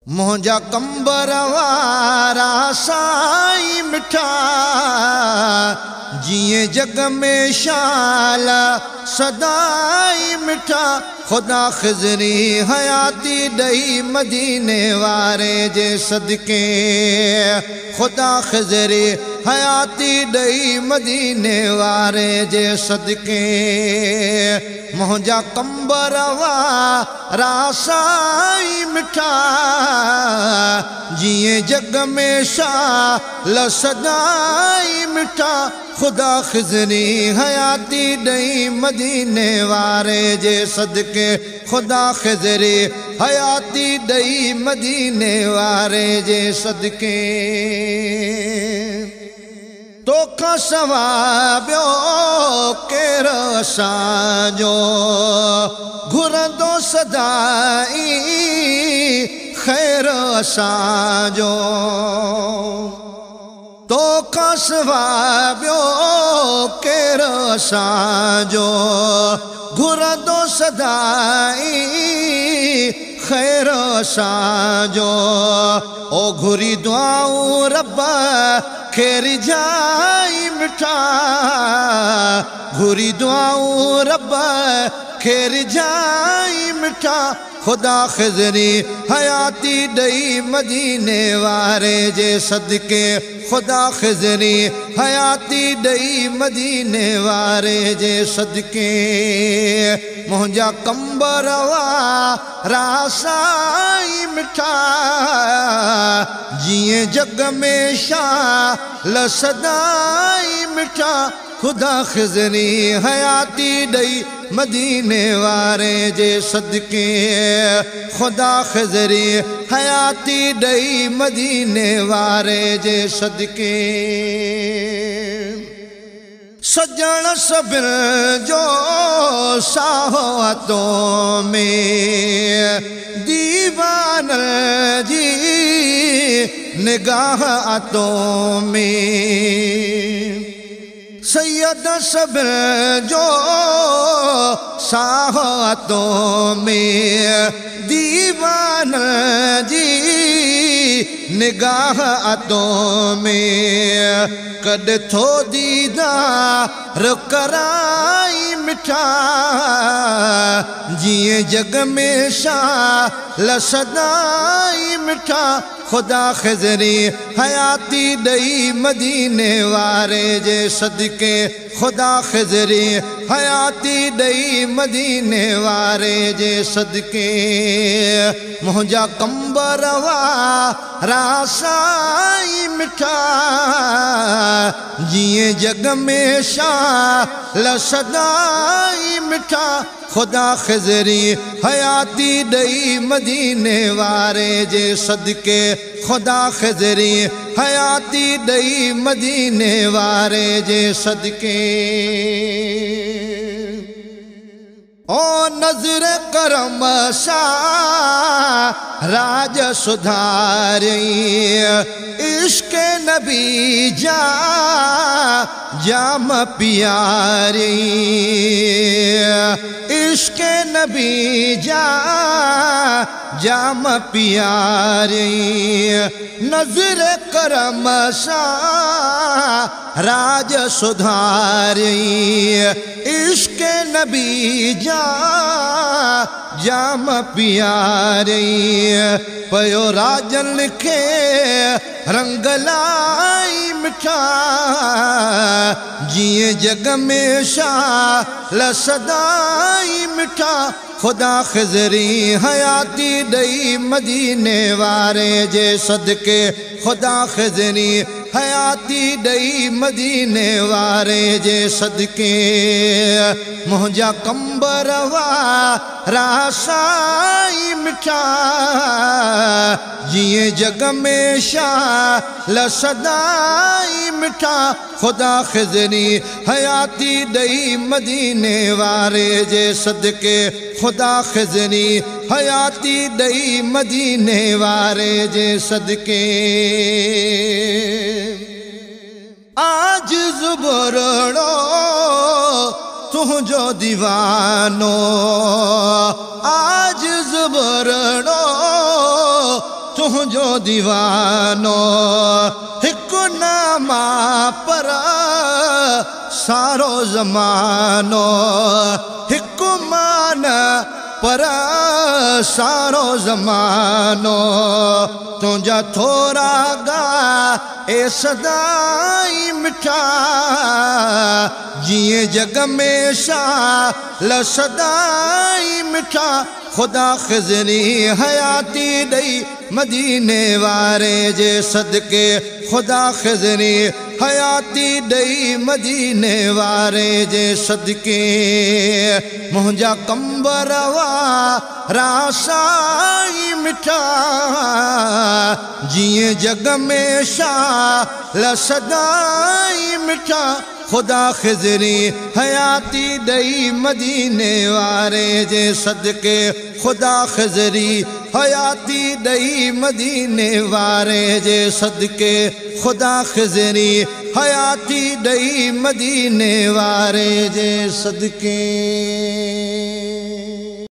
मुंहिंजा कंबर वारा साईं मिठा जीअं जग में शाल सदाई मिठा खुदा ख़िज़री हयाती ॾई मदीने वारे जे सदके खुदा ख़िज़री हयाती ॾई मदीने वारे जे सदके मुंहिंजा कंबर वारा साईं मिठा जीअं जग में शाल सदाई मिठा खुदा ख़िज़री हयाती ॾई मदीने वारे जे सदके खुदा ख़िज़री हयाती ॾई मदीने वारे जे सदके तोखां सवा ॿियो केरु असांजो घुरंदो सदाई ख़ैर असांजो तोखां सवा ॿियो केरु असांजो घुरंदो सदाई ख़ैर असांजो ओ घुरी दुआऊं रब खे रिझाई मिठा घुरी दुआऊं रब खे रिझाई मिठा खुदा ख़िज़री हयाती ॾई मदीने वारे जे सदके खुदा ख़िज़री हयाती ॾई मदीने वारे जे सदके मुंहिंजा कंबर वारा साईं मिठा जीअं जग में शाल सदाई मिठा खुदा ख़िज़री हयाती ॾई मदीने वारे जे सदके खुदा ख़िज़री हयाती ॾई मदीने वारे जे सदके सजण सभिनि जो साहो हथों में दीवान जी निगाह आतों में सैयद सभिनि जो साहो हथों में दीवान जी निगाह आतों में कॾ थो दीदार कराई मिठा जीअं जग में शाल सदाई मिठा खुदा ख़िज़री हयाती ॾई मदीने वारे जे सदके खुदा ख़िज़री हयाती ॾई मदीने वारे जे सदके मुंहिंजा कंबर वारा साईं मिठा जीअं जग में शाल सदाई मिठा खुदा ख़िज़री हयाती ॾई मदीने वारे जे सदके खुदा ख़िज़री हयाती ॾई मदीने वारे जे सदके ओ नज़र करम सा राज सुधारई इश्क नबी जा जाम पियारी इश्क नबी जा जाम पियारी नज़र करम सा राज सुधारई इश्क नबी जा जाम पियारी पयो राजन खे रंग लाई मिठा जीअं जग में शाल सदाई मिठा खुदा ख़िज़री हयाती ॾई मदीने वारे जे सदके खुदा ख़िज़री हयाती ॾई मदीने वारे जे सदके मुंहिंजा कंबर वारा साईं मिठा जीअं जग में शाल सदाई मिठा खुदा ख़िज़री हयाती ॾई मदीने वारे जे सदके खुदा ख़िज़री हयाती ॾई मदीने वारे जे सदके आजिज़ बुरड़ो तुझो दीवानो आजिज़ बुरड़ो तुझो दीवानो हिकु नामा पर सारो ज़मानो हिकु मान पर सारो ज़मानो तुझा थोरा गा ए सदाई मिठा जिए जग में शाल सदाई मिठा खुदा खिज़री हयाती दई मदीने वारे जे सदके खुदा खिज़री हयाती दई मदीने वारे जे सदके मुंहिंजा कंबरवा रासाई मिठा जिए जग में शाल सदाई मिठा खुदा खिज़री हयाती दई मदीने वारे जे सदके खुदा खिज़री हयाती दई मदीने वारे जे सदके खुदा खिज़री हयाती दई मदीने वारे जे सदके।